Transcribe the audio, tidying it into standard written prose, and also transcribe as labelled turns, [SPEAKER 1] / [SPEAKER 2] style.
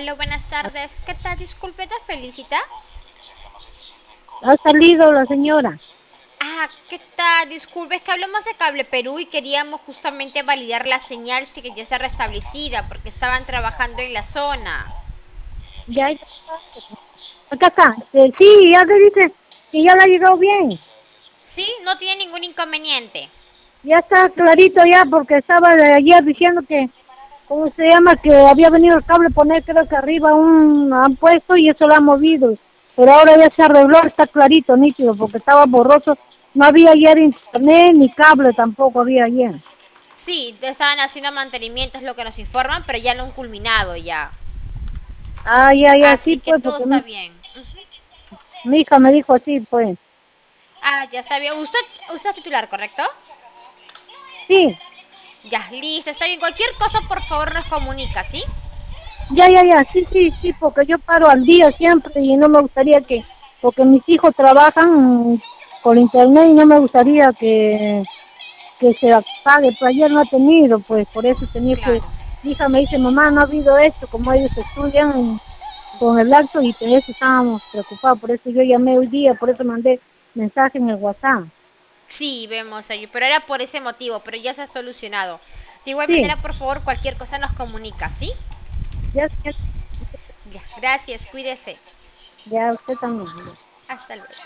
[SPEAKER 1] Aló, buenas tardes. ¿Qué tal? Disculpe, ¿te felicita?
[SPEAKER 2] Ha salido la señora.
[SPEAKER 1] ¿Qué tal? Disculpe, es que hablamos de Cable Perú y queríamos justamente validar la señal si que ya está restablecida porque estaban trabajando en la zona.
[SPEAKER 2] Ya, acá está. Sí, ya te dice que ya la ha llegado bien.
[SPEAKER 1] ¿Sí? No tiene ningún inconveniente.
[SPEAKER 2] Ya está clarito ya porque estaba de ayer diciendo que, ¿cómo se llama? Que había venido el cable a poner creo que arriba han puesto y eso lo ha movido. Pero ahora ya se arregló, está clarito, nítido, porque estaba borroso. No había ayer internet ni cable tampoco había ayer.
[SPEAKER 1] Sí, estaban haciendo mantenimiento, es lo que nos informan, pero ya lo han culminado ya.
[SPEAKER 2] Ah, ya,
[SPEAKER 1] Así
[SPEAKER 2] sí,
[SPEAKER 1] que
[SPEAKER 2] pues,
[SPEAKER 1] todo
[SPEAKER 2] porque
[SPEAKER 1] está bien.
[SPEAKER 2] mi hija me dijo así, pues.
[SPEAKER 1] Ya está bien. ¿Usted es titular, correcto?
[SPEAKER 2] Sí,
[SPEAKER 1] Ya, listo, está bien. Cualquier cosa, por favor, nos comunica, ¿sí?
[SPEAKER 2] ya, sí, porque yo paro al día siempre y no me gustaría porque mis hijos trabajan con internet y no me gustaría que se apague, pero ayer no ha tenido, pues por eso tenía que,
[SPEAKER 1] Claro.
[SPEAKER 2] mi hija me dice, mamá, no ha habido esto, como ellos estudian con el acto y por eso estábamos preocupados, por eso yo llamé hoy día, por eso mandé mensaje en el WhatsApp.
[SPEAKER 1] Sí, vemos ahí, pero era por ese motivo, pero ya se ha solucionado. De igual
[SPEAKER 2] Sí,
[SPEAKER 1] manera, por favor, cualquier cosa nos comunica, ¿sí?
[SPEAKER 2] ya,
[SPEAKER 1] Ya, gracias, cuídese.
[SPEAKER 2] ya usted también.
[SPEAKER 1] Hasta luego.